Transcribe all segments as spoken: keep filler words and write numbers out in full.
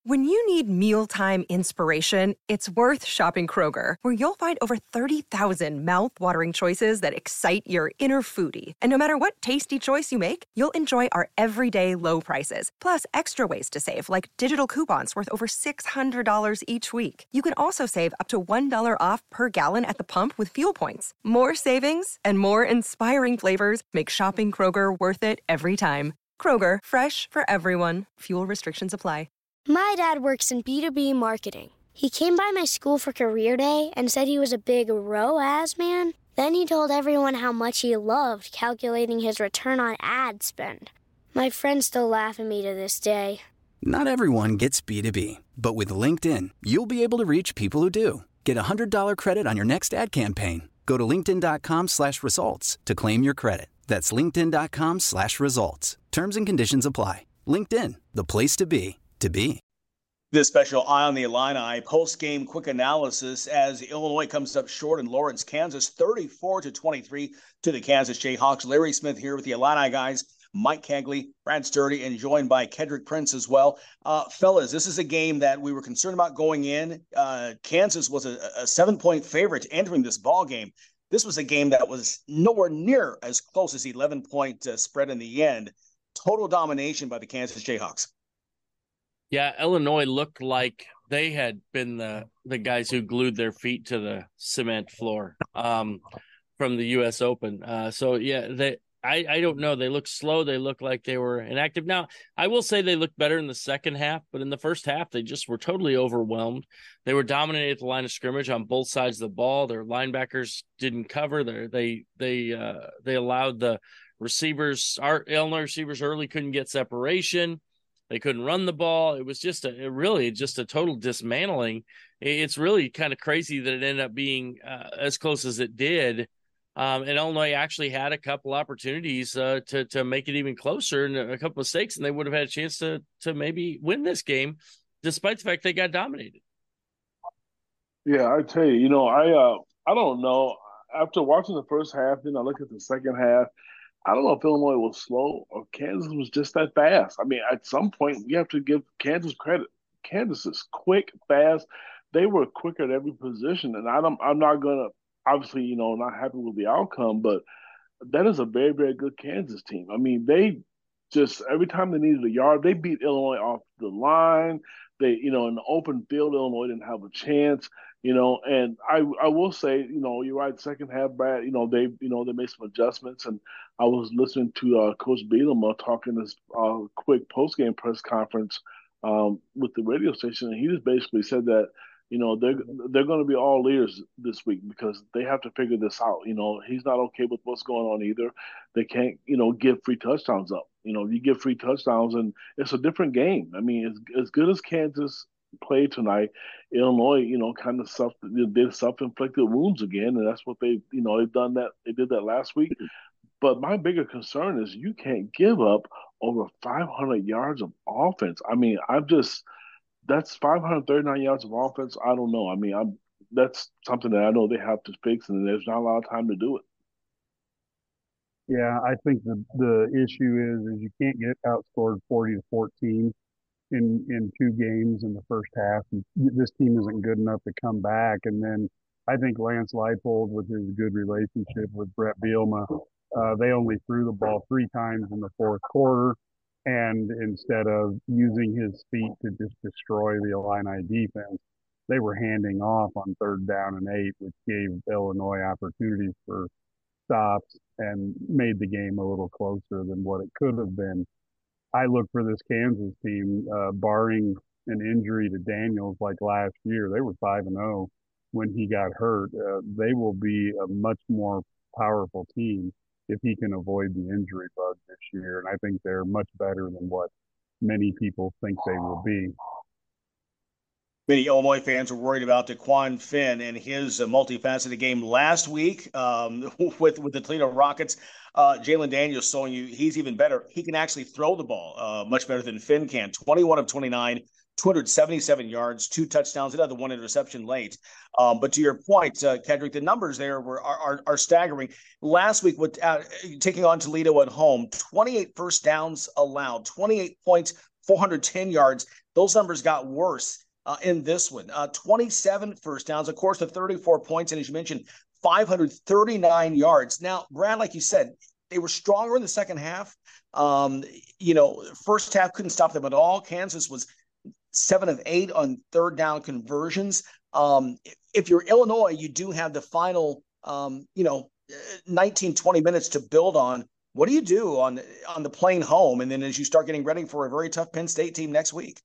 When you need mealtime inspiration, it's worth shopping Kroger, where you'll find over thirty thousand mouth-watering choices that excite your inner foodie. And no matter what tasty choice you make, you'll enjoy our everyday low prices, plus extra ways to save, like digital coupons worth over six hundred dollars each week. You can also save up to one dollar off per gallon at the pump with fuel points. More savings and more inspiring flavors make shopping Kroger worth it every time. Kroger, fresh for everyone. Fuel restrictions apply. My dad works in B two B marketing. He came by my school for career day and said he was a big R O A S man. Then he told everyone how much he loved calculating his return on ad spend. My friends still laugh at me to this day. Not everyone gets B two B, but with LinkedIn, you'll be able to reach people who do. Get a one hundred dollars credit on your next ad campaign. Go to linkedin.com slash results to claim your credit. That's linkedin.com slash results. Terms and conditions apply. LinkedIn, the place to be, to be. This special Eye on the Illini post-game quick analysis as Illinois comes up short in Lawrence, Kansas, thirty-four to twenty-three to the Kansas Jayhawks. Larry Smith here with the Illini guys, Mike Kegley, Brad Sturdy, and joined by Kedrick Prince as well. Uh, fellas, this is a game that we were concerned about going in. Uh, Kansas was a, a seven-point favorite entering this ball game. This was a game that was nowhere near as close as the eleven-point uh, spread in the end. Total domination by the Kansas Jayhawks. Yeah, Illinois looked like they had been the, the guys who glued their feet to the cement floor um, from the U S Open. Uh, so, yeah, they I, I don't know. They look slow. They look like they were inactive. Now, I will say they looked better in the second half, but in the first half, they just were totally overwhelmed. They were dominated at the line of scrimmage on both sides of the ball. Their linebackers didn't cover. Their, they they uh, they allowed the receivers, our Illinois receivers early couldn't get separation. They couldn't run the ball. It was just a it really just a total dismantling. It's really kind of crazy that it ended up being uh, as close as it did. Um, and Illinois actually had a couple opportunities uh, to to make it even closer and a couple mistakes, and they would have had a chance to to maybe win this game, despite the fact they got dominated. Yeah, I tell you, you know, I uh, I don't know. After watching the first half, then I look at the second half. I don't know if Illinois was slow or Kansas was just that fast. I mean, at some point, you have to give Kansas credit. Kansas is quick, fast. They were quicker at every position, and I don't, I'm not going to, obviously, you know, not happy with the outcome, but that is a very, very good Kansas team. I mean, they just, every time they needed a yard, they beat Illinois off the line. They, you know, in the open field, Illinois didn't have a chance. You know, and I I will say, you know, you're right. Second half, Brad, you know, they you know they made some adjustments, and I was listening to uh, Coach Bielema talking this uh, quick post game press conference um, with the radio station, and he just basically said that you know they're they're going to be all ears this week because they have to figure this out. You know, he's not okay with what's going on either. They can't you know give free touchdowns up. You know, you give free touchdowns, and it's a different game. I mean, as as good as Kansas played tonight, Illinois, you know, kind of self did self-inflicted wounds again, and that's what they, you know, they've done that. They did that last week. But my bigger concern is you can't give up over five hundred yards of offense. I mean, I've just that's five hundred thirty-nine yards of offense. I don't know. I mean, I'm that's something that I know they have to fix, and there's not a lot of time to do it. Yeah, I think the the issue is is you can't get outscored forty to fourteen. in in two games in the first half. And this team isn't good enough to come back. And then I think Lance Leipold, with his good relationship with Brett Bielema, uh, they only threw the ball three times in the fourth quarter. And instead of using his feet to just destroy the Illini defense, they were handing off on third down and eight, which gave Illinois opportunities for stops and made the game a little closer than what it could have been. I look for this Kansas team, uh, barring an injury to Daniels like last year. They were five and zero when he got hurt. Uh, they will be a much more powerful team if he can avoid the injury bug this year. And I think they're much better than what many people think they will be. Many Illinois fans were worried about DeQuan Finn and his uh, multifaceted game last week um, with, with the Toledo Rockets. Uh, Jalen Daniels showing you he's even better. He can actually throw the ball uh, much better than Finn can. twenty-one of twenty-nine, two hundred seventy-seven yards, two touchdowns. It had the one interception late. Um, but to your point, uh, Kedrick, the numbers there were are, are, are staggering. Last week, with uh, taking on Toledo at home, twenty-eight first downs allowed, twenty-eight points, four hundred ten yards. those numbers got worse uh, in this one. Uh, twenty-seven first downs, of course, the thirty-four points, and as you mentioned, five hundred thirty-nine yards. Now, Brad, like you said, they were stronger in the second half. Um, you know, first half couldn't stop them at all. Kansas was seven of eight on third down conversions. Um, if you're Illinois, you do have the final, um, you know, nineteen, twenty minutes to build on. What do you do on, on the plane home? And then as you start getting ready for a very tough Penn State team next week?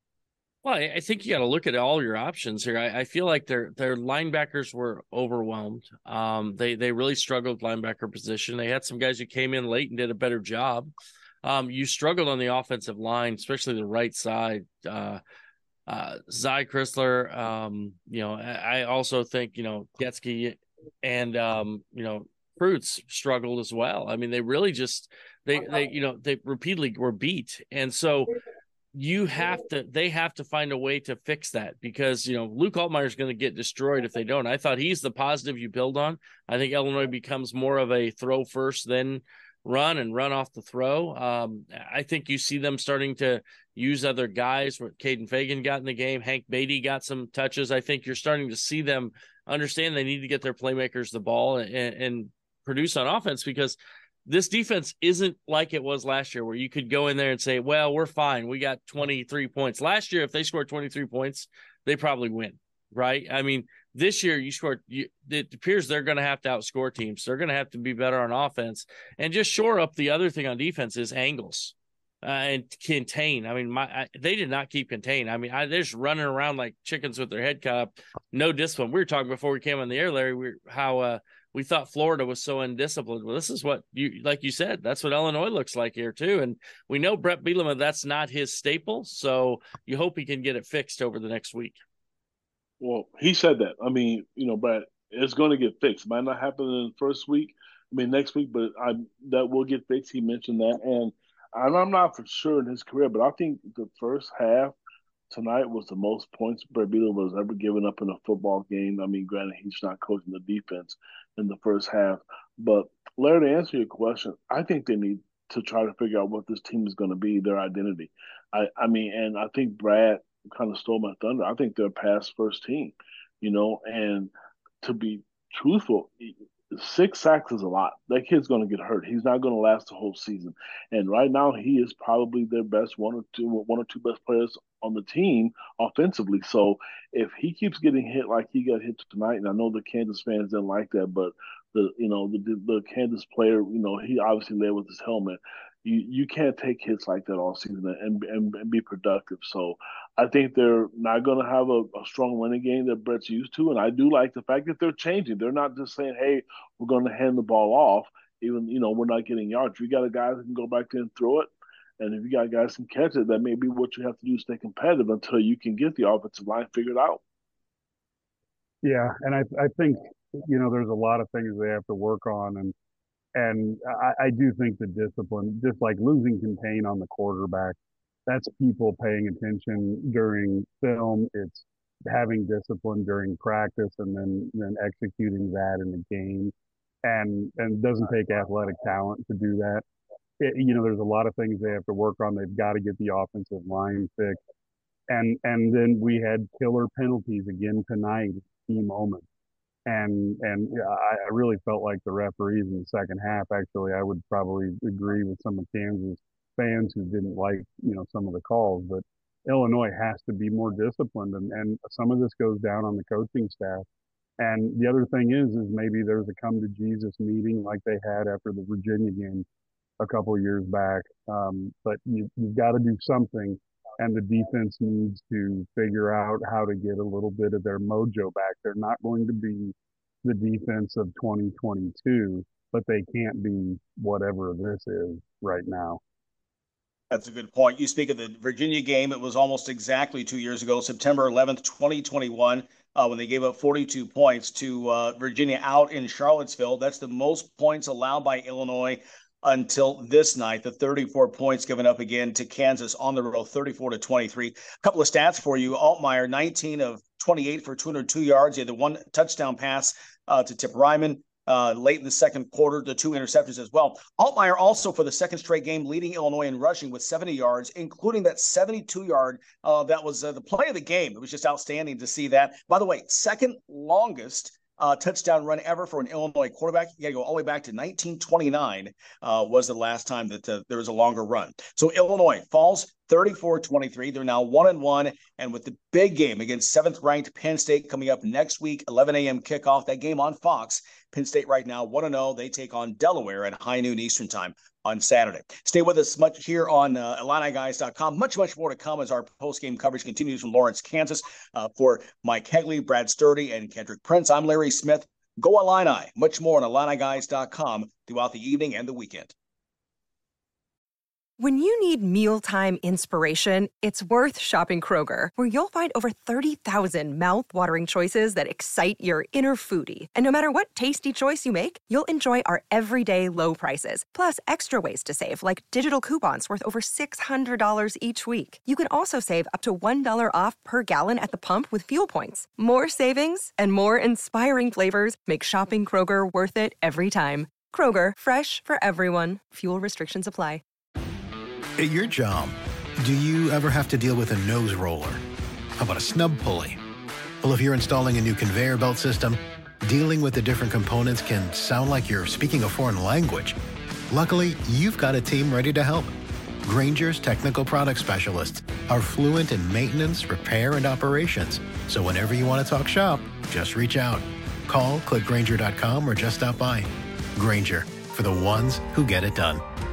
Well, I think you got to look at all your options here. I, I feel like their their linebackers were overwhelmed. Um, they they really struggled with linebacker position. They had some guys who came in late and did a better job. Um, you struggled on the offensive line, especially the right side. Uh, uh, Zy Chrysler, um, you know, I, I also think, you know, Getsky and, um, you know, Fruits struggled as well. I mean, they really just, they, they, you know, they repeatedly were beat. And so you have to, they have to find a way to fix that because, you know, Luke Altmaier is going to get destroyed if they don't. I thought he's the positive you build on. I think Illinois becomes more of a throw first, then run and run off the throw. Um, I think you see them starting to use other guys. Where Caden Fagan got in the game, Hank Beatty got some touches. I think you're starting to see them understand they need to get their playmakers the ball and, and produce on offense because this defense isn't like it was last year where you could go in there and say, well, we're fine. We got twenty-three points. Last year, if they scored twenty-three points, they probably win, right? I mean, this year you scored, you, it appears they're going to have to outscore teams. They're going to have to be better on offense and just shore up. The other thing on defense is angles uh, and contain. I mean, my I, they did not keep contain. I mean, I, they're just running around like chickens with their head cut up. No discipline. We were talking before we came on the air, Larry, we, how uh, we thought Florida was so undisciplined. Well, this is what you, like you said, that's what Illinois looks like here too. And we know Brett Bielema, that's not his staple. So you hope he can get it fixed over the next week. Well, he said that. I mean, you know, Brad, it's going to get fixed. It might not happen in the first week. I mean, next week, but I that will get fixed. He mentioned that, and I'm not for sure in his career, but I think the first half tonight was the most points Brett Bielema was ever given up in a football game. I mean, granted, he's not coaching the defense in the first half, but Larry, to answer your question, I think they need to try to figure out what this team is going to be, their identity. I, I mean, and I think Brad kind of stole my thunder. I think they're a pass first team, you know, and to be truthful, six sacks is a lot. That kid's going to get hurt. He's not going to last the whole season. And right now, he is probably their best one or two, one or two best players on the team offensively. So if he keeps getting hit like he got hit tonight, and I know the Kansas fans didn't like that, but the you know the the Kansas player, you know, he obviously led with his helmet. You you can't take hits like that all season and and, and be productive. So I think they're not going to have a, a strong running game that Brett's used to, and I do like the fact that they're changing. They're not just saying, "Hey, we're going to hand the ball off." Even you know we're not getting yards. We got a guy that can go back there and throw it, and if you got guys who can catch it, that may be what you have to do to stay competitive until you can get the offensive line figured out. Yeah, and I I think you know there's a lot of things they have to work on, and and I, I do think the discipline, just like losing contain on the quarterback, that's people paying attention during film. It's having discipline during practice, and then then executing that in the game, and and it doesn't take athletic talent to do that. It, you know, there's a lot of things they have to work on. They've got to get the offensive line fixed, and and then we had killer penalties again tonight, key moments. And and I, I really felt like the referees in the second half. Actually, I would probably agree with some of Kansas fans who didn't like you know some of the calls. But Illinois has to be more disciplined, and, and some of this goes down on the coaching staff. And the other thing is, is maybe there's a come to Jesus meeting like they had after the Virginia game a couple of years back. Um, but you, you've got to do something. And the defense needs to figure out how to get a little bit of their mojo back. They're not going to be the defense of twenty twenty-two, but they can't be whatever this is right now. That's a good point. You speak of the Virginia game. It was almost exactly two years ago, September eleventh, twenty twenty-one, uh, when they gave up forty-two points to uh, Virginia out in Charlottesville. That's the most points allowed by Illinois until this night, the thirty-four points given up again to Kansas on the road, thirty-four to twenty-three. A couple of stats for you. Altmaier, nineteen of twenty-eight for two hundred two yards. He had the one touchdown pass uh, to Tip Ryman. uh, late in the second quarter, the two interceptions as well. Altmyer also for the second straight game leading Illinois in rushing with seventy yards, including that seventy-two yard. Uh, that was uh, the play of the game. It was just outstanding to see that. By the way, second longest Uh, touchdown run ever for an Illinois quarterback. You got to go all the way back to nineteen twenty-nine uh, was the last time that uh, there was a longer run. So Illinois falls thirty-four twenty-three. They're now one and one, and with the big game against seventh-ranked Penn State coming up next week, eleven a.m. kickoff. That game on Fox. Penn State right now one and oh. They take on Delaware at high noon Eastern time on Saturday. Stay with us much here on uh, Illini Guys dot com. Much, much more to come as our post-game coverage continues from Lawrence, Kansas. Uh, for Mike Hegley, Brad Sturdy, and Kendrick Prince, I'm Larry Smith. Go Illini. Much more on Illini Guys dot com throughout the evening and the weekend. When you need mealtime inspiration, it's worth shopping Kroger, where you'll find over thirty thousand mouth-watering choices that excite your inner foodie. And no matter what tasty choice you make, you'll enjoy our everyday low prices, plus extra ways to save, like digital coupons worth over six hundred dollars each week. You can also save up to one dollar off per gallon at the pump with fuel points. More savings and more inspiring flavors make shopping Kroger worth it every time. Kroger, fresh for everyone. Fuel restrictions apply. At your job, do you ever have to deal with a nose roller? How about a snub pulley? Well, if you're installing a new conveyor belt system, dealing with the different components can sound like you're speaking a foreign language. Luckily, you've got a team ready to help. Grainger's technical product specialists are fluent in maintenance, repair, and operations. So whenever you want to talk shop, just reach out. Call, click Grainger dot com, or just stop by. Grainger, for the ones who get it done.